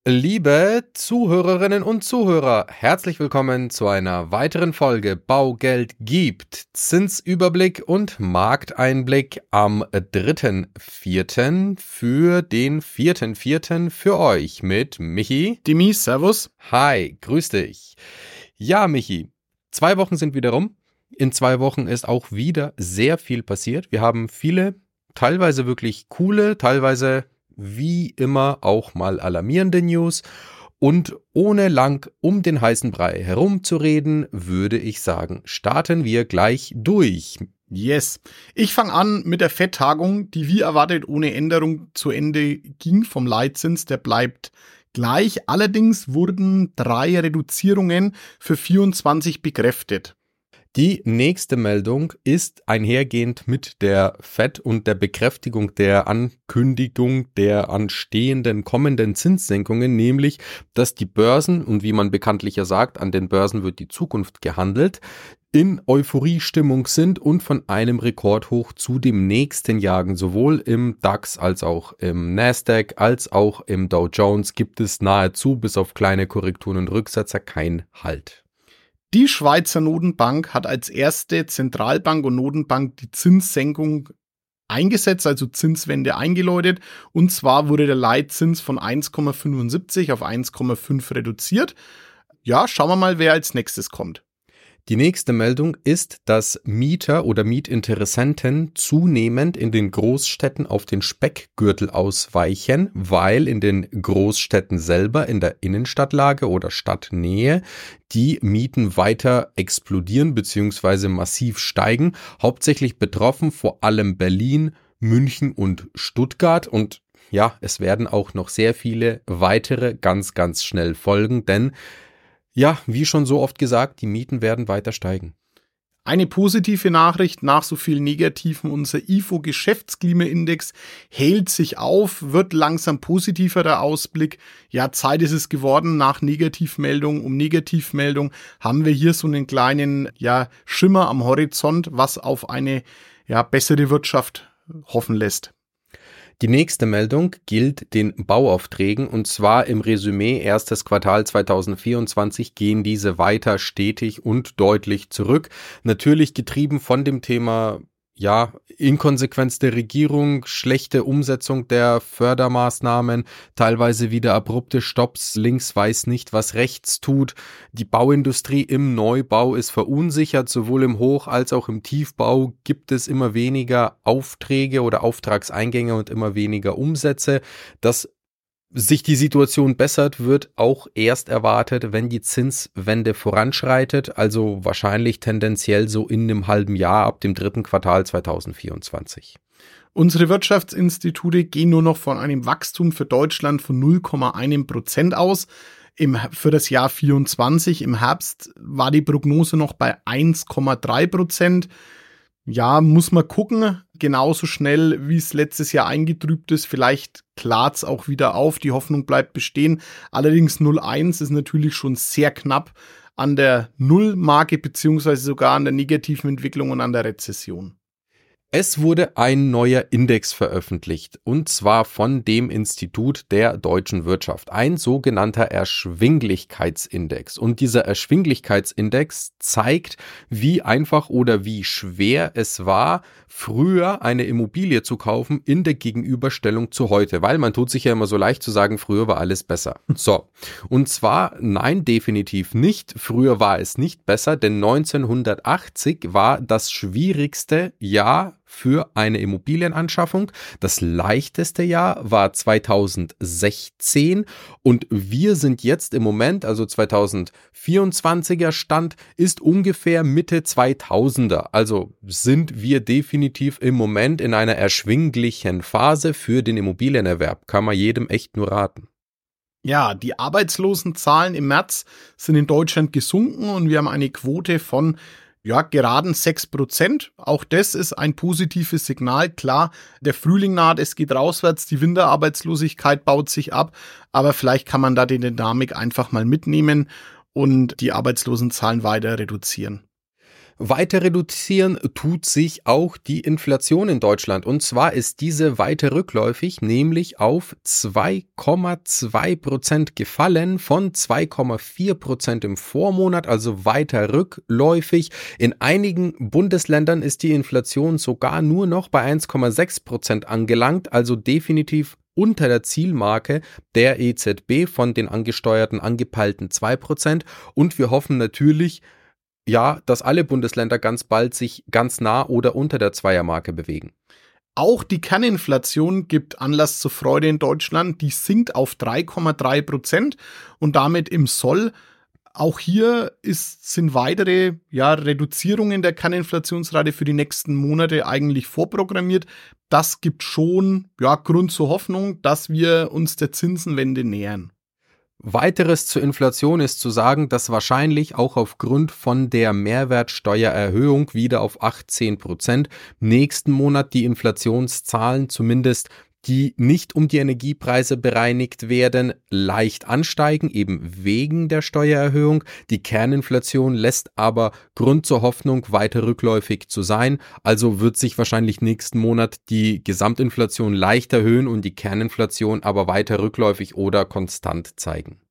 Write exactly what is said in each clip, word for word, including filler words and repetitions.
Liebe Zuhörerinnen und Zuhörer, herzlich willkommen zu einer weiteren Folge Baugeld gibt. Zinsüberblick und Markteinblick am dritten vierten für den vierten vierten für euch mit Michi. Dimi, servus. Hi, grüß dich. Ja, Michi, zwei Wochen sind wieder rum. In zwei Wochen ist auch wieder sehr viel passiert. Wir haben viele, teilweise wirklich coole, teilweise wie immer auch mal alarmierende News. Und ohne lang um den heißen Brei herumzureden, würde ich sagen, starten wir gleich durch. Yes. Ich fange an mit der F E D-Tagung, die wie erwartet ohne Änderung zu Ende ging vom Leitzins. Der bleibt gleich. Allerdings wurden drei Reduzierungen für vierundzwanzig bekräftigt. Die nächste Meldung ist einhergehend mit der F E D und der Bekräftigung der Ankündigung der anstehenden kommenden Zinssenkungen, nämlich, dass die Börsen, und wie man bekanntlich ja sagt, an den Börsen wird die Zukunft gehandelt, in Euphoriestimmung sind und von einem Rekordhoch zu dem nächsten jagen. Sowohl im DAX als auch im Nasdaq als auch im Dow Jones gibt es nahezu bis auf kleine Korrekturen und Rücksetzer kein Halt. Die Schweizer Notenbank hat als erste Zentralbank und Notenbank die Zinssenkung eingesetzt, also Zinswende eingeläutet. Und zwar wurde der Leitzins von eins Komma fünfundsiebzig auf eins Komma fünf reduziert. Ja, schauen wir mal, wer als nächstes kommt. Die nächste Meldung ist, dass Mieter oder Mietinteressenten zunehmend in den Großstädten auf den Speckgürtel ausweichen, weil in den Großstädten selber, in der Innenstadtlage oder Stadtnähe, die Mieten weiter explodieren bzw. massiv steigen. Hauptsächlich betroffen vor allem Berlin, München und Stuttgart. Und ja, es werden auch noch sehr viele weitere ganz, ganz schnell folgen, denn ja, wie schon so oft gesagt, die Mieten werden weiter steigen. Eine positive Nachricht, nach so viel Negativen, unser I F O-Geschäftsklimaindex hält sich auf, wird langsam positiver der Ausblick. Ja, Zeit ist es geworden, nach Negativmeldung um Negativmeldung haben wir hier so einen kleinen ja, Schimmer am Horizont, was auf eine ja, bessere Wirtschaft hoffen lässt. Die nächste Meldung gilt den Bauaufträgen und zwar im Resümee erstes Quartal zweitausendvierundzwanzig gehen diese weiter stetig und deutlich zurück. Natürlich getrieben von dem Thema ja, Inkonsequenz der Regierung, schlechte Umsetzung der Fördermaßnahmen, teilweise wieder abrupte Stopps, links weiß nicht, was rechts tut. Die Bauindustrie im Neubau ist verunsichert, sowohl im Hoch- als auch im Tiefbau gibt es immer weniger Aufträge oder Auftragseingänge und immer weniger Umsätze. Das sich die Situation bessert, wird auch erst erwartet, wenn die Zinswende voranschreitet, also wahrscheinlich tendenziell so in einem halben Jahr ab dem dritten Quartal zweitausendvierundzwanzig. Unsere Wirtschaftsinstitute gehen nur noch von einem Wachstum für Deutschland von null Komma eins Prozent aus. Im, für das Jahr vierundzwanzig, im Herbst, war die Prognose noch bei eins Komma drei Prozent. Ja, muss man gucken, genauso schnell wie es letztes Jahr eingetrübt ist, vielleicht klart es auch wieder auf, die Hoffnung bleibt bestehen. Allerdings null Komma eins ist natürlich schon sehr knapp an der Nullmarke beziehungsweise sogar an der negativen Entwicklung und an der Rezession. Es wurde ein neuer Index veröffentlicht, und zwar von dem Institut der deutschen Wirtschaft, ein sogenannter Erschwinglichkeitsindex. Und dieser Erschwinglichkeitsindex zeigt, wie einfach oder wie schwer es war, früher eine Immobilie zu kaufen in der Gegenüberstellung zu heute, weil man tut sich ja immer so leicht zu sagen, früher war alles besser. So, und zwar, nein, definitiv nicht. Früher war es nicht besser, denn neunzehnhundertachtzig war das schwierigste Jahr für eine Immobilienanschaffung. Das leichteste Jahr war zweitausendsechzehn und wir sind jetzt im Moment, also zweitausendvierundzwanziger Stand, ist ungefähr Mitte zweitausender. Also sind wir definitiv im Moment in einer erschwinglichen Phase für den Immobilienerwerb. Kann man jedem echt nur raten. Ja, die Arbeitslosenzahlen im März sind in Deutschland gesunken und wir haben eine Quote von ja, geraden sechs Prozent. Auch das ist ein positives Signal. Klar, der Frühling naht, es geht rauswärts, die Winterarbeitslosigkeit baut sich ab, aber vielleicht kann man da die Dynamik einfach mal mitnehmen und die Arbeitslosenzahlen weiter reduzieren. Weiter reduzieren tut sich auch die Inflation in Deutschland. Und zwar ist diese weiter rückläufig, nämlich auf zwei Komma zwei Prozent gefallen von zwei Komma vier Prozent im Vormonat, also weiter rückläufig. In einigen Bundesländern ist die Inflation sogar nur noch bei eins Komma sechs Prozent angelangt, also definitiv unter der Zielmarke der E Z B von den angesteuerten, angepeilten zwei Prozent. Und wir hoffen natürlich, ja, dass alle Bundesländer ganz bald sich ganz nah oder unter der Zweiermarke bewegen. Auch die Kerninflation gibt Anlass zur Freude in Deutschland. Die sinkt auf drei Komma drei Prozent und damit im Soll. Auch hier ist, sind weitere ja, Reduzierungen der Kerninflationsrate für die nächsten Monate eigentlich vorprogrammiert. Das gibt schon ja, Grund zur Hoffnung, dass wir uns der Zinsenwende nähern. Weiteres zur Inflation ist zu sagen, dass wahrscheinlich auch aufgrund von der Mehrwertsteuererhöhung wieder auf achtzehn Prozent nächsten Monat die Inflationszahlen, zumindest die nicht um die Energiepreise bereinigt werden, leicht ansteigen, eben wegen der Steuererhöhung. Die Kerninflation lässt aber Grund zur Hoffnung, weiter rückläufig zu sein. Also wird sich wahrscheinlich nächsten Monat die Gesamtinflation leicht erhöhen und die Kerninflation aber weiter rückläufig oder konstant zeigen.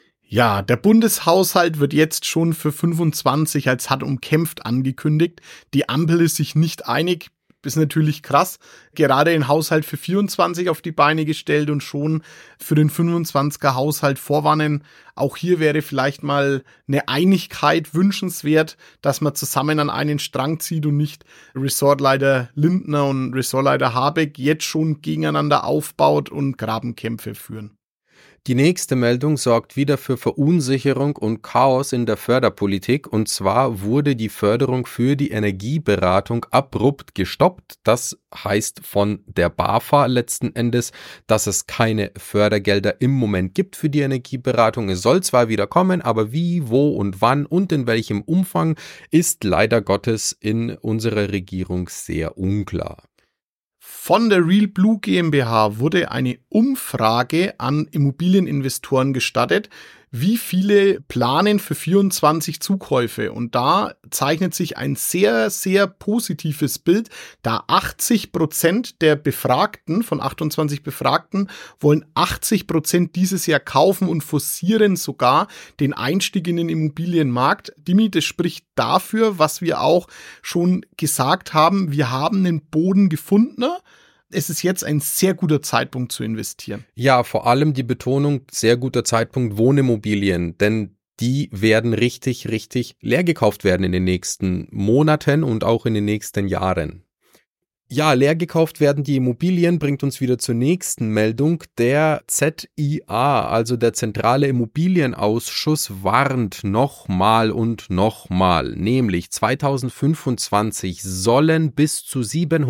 Ja, der Bundeshaushalt wird jetzt schon für fünfundzwanzig als hart umkämpft angekündigt. Die Ampel ist sich nicht einig. Ist natürlich krass, gerade den Haushalt für vierundzwanzig auf die Beine gestellt und schon für den fünfundzwanziger Haushalt vorwarnen. Auch hier wäre vielleicht mal eine Einigkeit wünschenswert, dass man zusammen an einen Strang zieht und nicht Ressortleiter Lindner und Ressortleiter Habeck jetzt schon gegeneinander aufbaut und Grabenkämpfe führen. Die nächste Meldung sorgt wieder für Verunsicherung und Chaos in der Förderpolitik, und zwar wurde die Förderung für die Energieberatung abrupt gestoppt. Das heißt von der BAFA letzten Endes, dass es keine Fördergelder im Moment gibt für die Energieberatung. Es soll zwar wieder kommen, aber wie, wo und wann und in welchem Umfang ist leider Gottes in unserer Regierung sehr unklar. Von der Real Blue GmbH wurde eine Umfrage an Immobilieninvestoren gestattet, wie viele planen für vierundzwanzig Zukäufe. Und da zeichnet sich ein sehr, sehr positives Bild, da achtzig Prozent der Befragten, von achtundzwanzig Befragten, wollen achtzig Prozent dieses Jahr kaufen und forcieren sogar den Einstieg in den Immobilienmarkt. Dimi, das spricht dafür, was wir auch schon gesagt haben. Wir haben einen Boden gefunden. Es ist jetzt ein sehr guter Zeitpunkt zu investieren. Ja, vor allem die Betonung, sehr guter Zeitpunkt, Wohnimmobilien, denn die werden richtig, richtig leer gekauft werden in den nächsten Monaten und auch in den nächsten Jahren. Ja, leer gekauft werden die Immobilien, bringt uns wieder zur nächsten Meldung. Der Z I A, also der Zentrale Immobilienausschuss, warnt nochmal und nochmal, nämlich zweitausendfünfundzwanzig sollen bis zu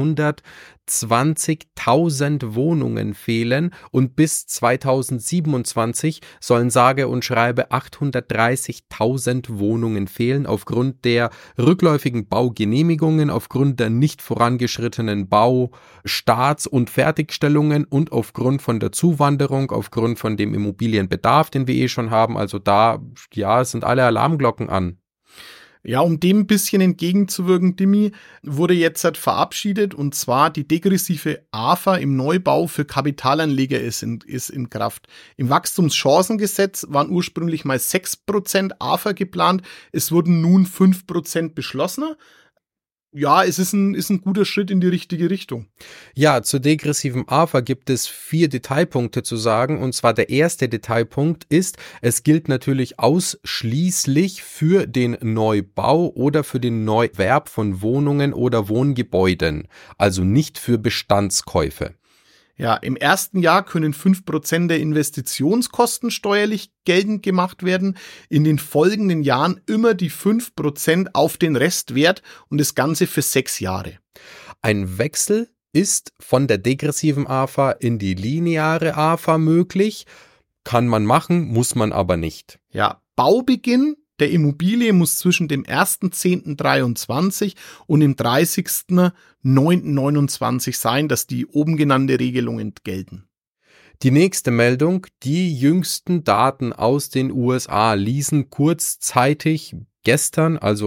siebenhundertzwanzigtausend Wohnungen fehlen und bis zweitausendsiebenundzwanzig sollen sage und schreibe achthundertdreißigtausend Wohnungen fehlen aufgrund der rückläufigen Baugenehmigungen, aufgrund der nicht vorangeschrittenen Bau, Starts und Fertigstellungen und aufgrund von der Zuwanderung, aufgrund von dem Immobilienbedarf, den wir eh schon haben. Also da, ja, sind alle Alarmglocken an. Ja, um dem ein bisschen entgegenzuwirken, Dimi, wurde jetzt halt verabschiedet, und zwar die degressive A F A im Neubau für Kapitalanleger ist in, ist in Kraft. Im Wachstumschancengesetz waren ursprünglich mal sechs Prozent A F A geplant, es wurden nun fünf Prozent beschlossen. Ja, es ist ein, ist ein guter Schritt in die richtige Richtung. Ja, zur degressiven A F A gibt es vier Detailpunkte zu sagen. Und zwar der erste Detailpunkt ist, es gilt natürlich ausschließlich für den Neubau oder für den Neuerwerb von Wohnungen oder Wohngebäuden. Also nicht für Bestandskäufe. Ja, im ersten Jahr können fünf Prozent der Investitionskosten steuerlich geltend gemacht werden. In den folgenden Jahren immer die fünf Prozent auf den Restwert und das Ganze für sechs Jahre. Ein Wechsel ist von der degressiven A F A in die lineare A F A möglich. Kann man machen, muss man aber nicht. Ja, Baubeginn der Immobilie muss zwischen dem ersten zehnten dreiundzwanzig und dem dreißigsten neunten neunundzwanzig sein, dass die oben genannte Regelungen gelten. Die nächste Meldung, die jüngsten Daten aus den U S A ließen kurzzeitig gestern, also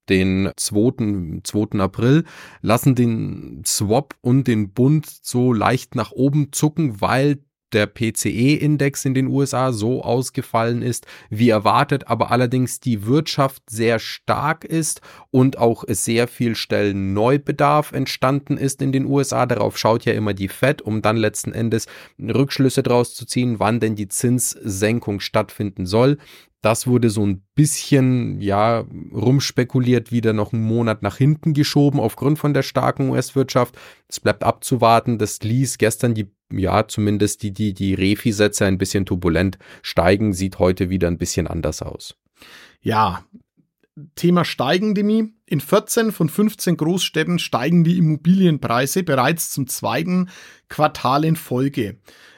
den zweiten April, lassen den Swap und den Bund so leicht nach oben zucken, weil der P C E-Index in den U S A so ausgefallen ist, wie erwartet, aber allerdings die Wirtschaft sehr stark ist und auch sehr viel Stellenneubedarf entstanden ist in den U S A. Darauf schaut ja immer die Fed, um dann letzten Endes Rückschlüsse draus zu ziehen, wann denn die Zinssenkung stattfinden soll. Das wurde so ein bisschen, ja, rumspekuliert, wieder noch einen Monat nach hinten geschoben aufgrund von der starken U S-Wirtschaft. Es bleibt abzuwarten. Das ließ gestern die, ja, zumindest die, die, die Refi-Sätze ein bisschen turbulent steigen. Sieht heute wieder ein bisschen anders aus. Ja, Thema Steigen, Demi. In vierzehn von fünfzehn Großstädten steigen die Immobilienpreise bereits zum zweiten Quartal in Folge.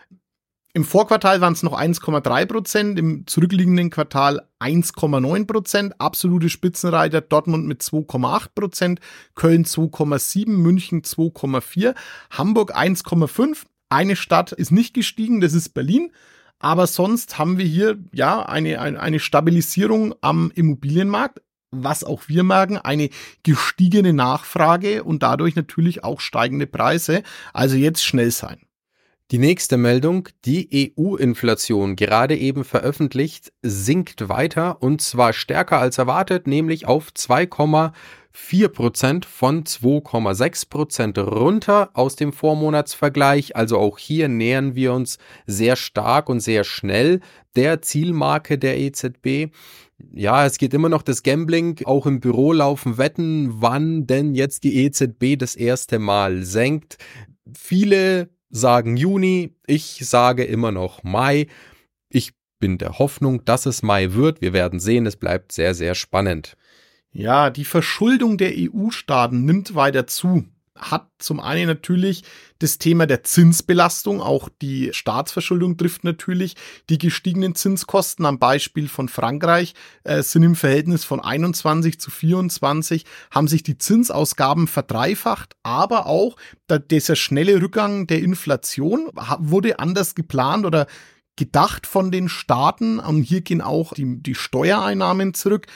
Im Vorquartal waren es noch eins Komma drei Prozent, im zurückliegenden Quartal eins Komma neun Prozent, absolute Spitzenreiter Dortmund mit zwei Komma acht Prozent, Köln zwei Komma sieben, München zwei Komma vier, Hamburg eins Komma fünf. Eine Stadt ist nicht gestiegen, das ist Berlin, aber sonst haben wir hier ja eine, eine, eine Stabilisierung am Immobilienmarkt, was auch wir merken, eine gestiegene Nachfrage und dadurch natürlich auch steigende Preise, also jetzt schnell sein. Die nächste Meldung, die E U-Inflation, gerade eben veröffentlicht, sinkt weiter und zwar stärker als erwartet, nämlich auf zwei Komma vier Prozent von zwei Komma sechs Prozent runter aus dem Vormonatsvergleich. Also auch hier nähern wir uns sehr stark und sehr schnell der Zielmarke der E Z B. Ja, es geht immer noch das Gambling, auch im Büro laufen Wetten, wann denn jetzt die E Z B das erste Mal senkt. Viele sagen Juni, ich sage immer noch Mai. Ich bin der Hoffnung, dass es Mai wird. Wir werden sehen, es bleibt sehr, sehr spannend. Ja, die Verschuldung der E U-Staaten nimmt weiter zu. Hat zum einen natürlich das Thema der Zinsbelastung, auch die Staatsverschuldung trifft natürlich die gestiegenen Zinskosten. Am Beispiel von Frankreich äh, sind im Verhältnis von einundzwanzig zu vierundzwanzig haben sich die Zinsausgaben verdreifacht, aber auch da, dieser schnelle Rückgang der Inflation wurde anders geplant oder gedacht von den Staaten und hier gehen auch die, die Steuereinnahmen zurück.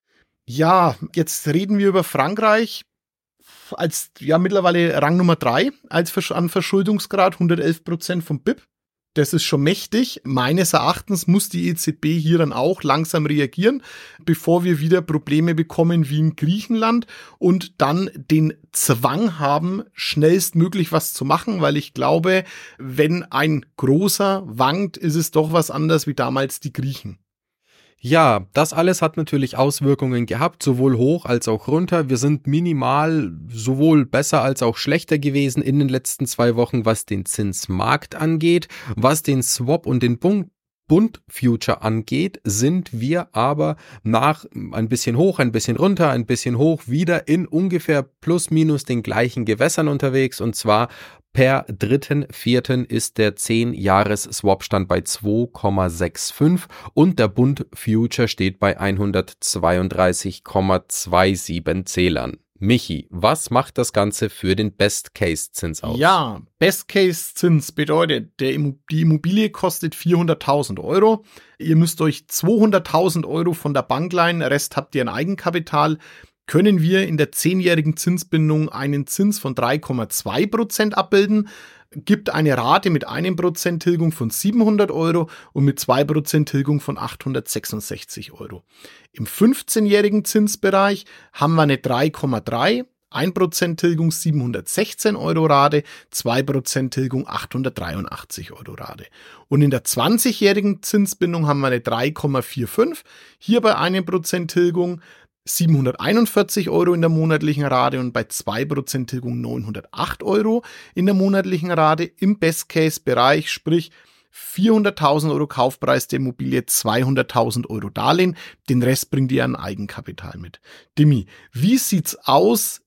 Ja, jetzt reden wir über Frankreich als ja mittlerweile Rang Nummer drei als an Verschuldungsgrad, hundertelf Prozent vom B I P. Das ist schon mächtig. Meines Erachtens muss die E Z B hier dann auch langsam reagieren, bevor wir wieder Probleme bekommen wie in Griechenland und dann den Zwang haben, schnellstmöglich was zu machen, weil ich glaube, wenn ein Großer wankt, ist es doch was anderes wie damals die Griechen. Ja, das alles hat natürlich Auswirkungen gehabt, sowohl hoch als auch runter. Wir sind minimal sowohl besser als auch schlechter gewesen in den letzten zwei Wochen, was den Zinsmarkt angeht. Was den Swap und den Bund Bund-Future angeht, sind wir aber nach ein bisschen hoch, ein bisschen runter, ein bisschen hoch wieder in ungefähr plus minus den gleichen Gewässern unterwegs und zwar per dritten vierten ist der zehn-Jahres-Swap-Stand bei zwei Komma fünfundsechzig und der Bund-Future steht bei hundertzweiunddreißig Komma siebenundzwanzig Zählern. Michi, was macht das Ganze für den Best-Case-Zins aus? Ja, Best-Case-Zins bedeutet, der Immo- die Immobilie kostet vierhunderttausend Euro. Ihr müsst euch zweihunderttausend Euro von der Bank leihen, Rest habt ihr ein Eigenkapital. Können wir in der zehnjährigen Zinsbindung einen Zins von drei Komma zwei Prozent abbilden, gibt eine Rate mit einem Prozent Tilgung von siebenhundert Euro und mit zwei Prozent Tilgung von achthundertsechsundsechzig Euro. Im fünfzehnjährigen Zinsbereich haben wir eine drei Komma drei, ein Prozent Tilgung siebenhundertsechzehn Euro Rate, zwei Prozent Tilgung achthundertdreiundachtzig Euro Rate. Und in der zwanzigjährigen Zinsbindung haben wir eine drei Komma fünfundvierzig, hier bei einem Prozent Tilgung siebenhunderteinundvierzig Euro in der monatlichen Rate und bei zwei Prozent Tilgung neunhundertacht Euro in der monatlichen Rate im Best-Case-Bereich, sprich vierhunderttausend Euro Kaufpreis der Immobilie, zweihunderttausend Euro Darlehen, den Rest bringt ihr an Eigenkapital mit. Dimi, wie sieht's aus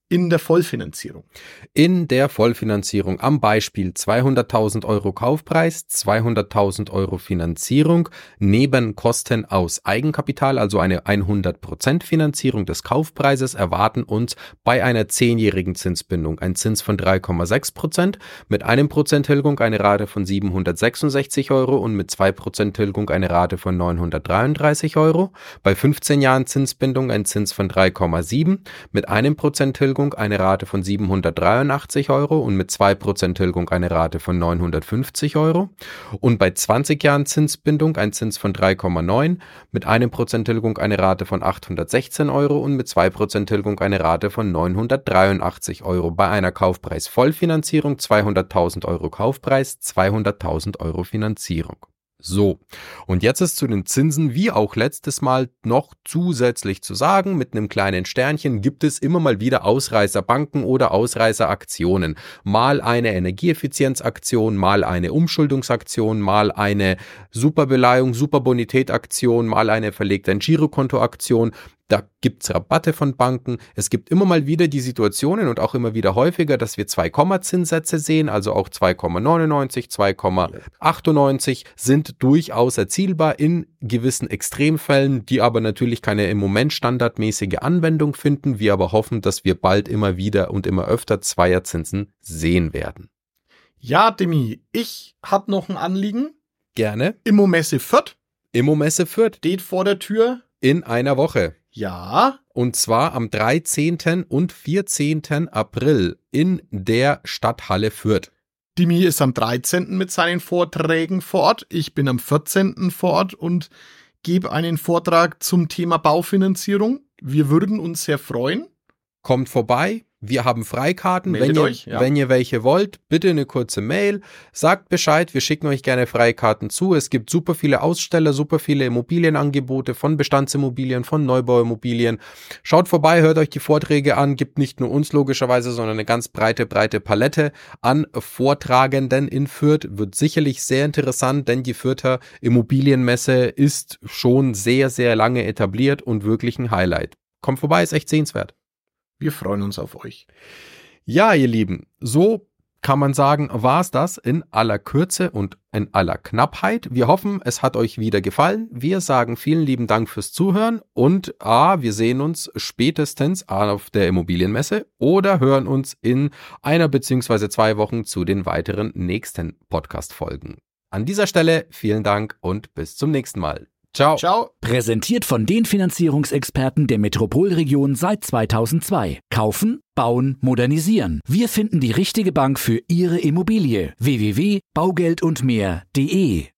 in der Vollfinanzierung? In der Vollfinanzierung am Beispiel zweihunderttausend Euro Kaufpreis, zweihunderttausend Euro Finanzierung, neben Kosten aus Eigenkapital, also eine hundert Prozent Finanzierung des Kaufpreises, erwarten uns bei einer zehnjährigen Zinsbindung ein Zins von drei Komma sechs Prozent, mit einem Prozent Tilgung eine Rate von siebenhundertsechsundsechzig Euro und mit zwei Prozent Tilgung eine Rate von neunhundertdreiunddreißig Euro. Bei fünfzehn Jahren Zinsbindung ein Zins von drei Komma sieben, mit einem Prozent Tilgung eine Rate von siebenhundertdreiundachtzig Euro und mit zwei Prozent Tilgung eine Rate von neunhundertfünfzig Euro. Und bei zwanzig Jahren Zinsbindung ein Zins von drei Komma neun, mit einem Prozent Tilgung eine Rate von achthundertsechzehn Euro und mit zwei Prozent Tilgung eine Rate von neunhundertdreiundachtzig Euro. Bei einer Kaufpreis-Vollfinanzierung zweihunderttausend Euro Kaufpreis, zweihunderttausend Euro Finanzierung. So, und jetzt ist zu den Zinsen wie auch letztes Mal noch zusätzlich zu sagen, mit einem kleinen Sternchen gibt es immer mal wieder Ausreißerbanken oder Ausreißeraktionen. Mal eine Energieeffizienzaktion, mal eine Umschuldungsaktion, mal eine Superbeleihung, Superbonitätaktion, mal eine verlegte Girokontoaktion. Da gibt's Rabatte von Banken. Es gibt immer mal wieder die Situationen und auch immer wieder häufiger, dass wir zwei Komma-Zinssätze sehen, also auch zwei Komma neunundneunzig, zwei Komma achtundneunzig sind durchaus erzielbar in gewissen Extremfällen, die aber natürlich keine im Moment standardmäßige Anwendung finden. Wir aber hoffen, dass wir bald immer wieder und immer öfter Zweierzinsen sehen werden. Ja, Demi, ich habe noch ein Anliegen. Gerne. Immomesse Fürth. Immomesse Fürth. Steht vor der Tür. In einer Woche. Ja. Und zwar am dreizehnten und vierzehnten April in der Stadthalle Fürth. Dimi ist am dreizehnten mit seinen Vorträgen vor Ort. Ich bin am vierzehnten vor Ort und gebe einen Vortrag zum Thema Baufinanzierung. Wir würden uns sehr freuen. Kommt vorbei. Wir haben Freikarten, Meldet wenn ihr, euch, ja. wenn ihr welche wollt, bitte eine kurze Mail, sagt Bescheid, wir schicken euch gerne Freikarten zu. Es gibt super viele Aussteller, super viele Immobilienangebote von Bestandsimmobilien, von Neubauimmobilien. Schaut vorbei, hört euch die Vorträge an, gibt nicht nur uns logischerweise, sondern eine ganz breite, breite Palette an Vortragenden in Fürth. Wird sicherlich sehr interessant, denn die Fürther Immobilienmesse ist schon sehr, sehr lange etabliert und wirklich ein Highlight. Kommt vorbei, ist echt sehenswert. Wir freuen uns auf euch. Ja, ihr Lieben, so kann man sagen, war es das in aller Kürze und in aller Knappheit. Wir hoffen, es hat euch wieder gefallen. Wir sagen vielen lieben Dank fürs Zuhören und A, wir sehen uns spätestens auf der Immobilienmesse oder hören uns in einer beziehungsweise zwei Wochen zu den weiteren nächsten Podcast-Folgen. An dieser Stelle vielen Dank und bis zum nächsten Mal. Ciao. Ciao. Präsentiert von den Finanzierungsexperten der Metropolregion seit zweitausendzwei. Kaufen, bauen, modernisieren. Wir finden die richtige Bank für Ihre Immobilie. w w w punkt baugeld und mehr punkt de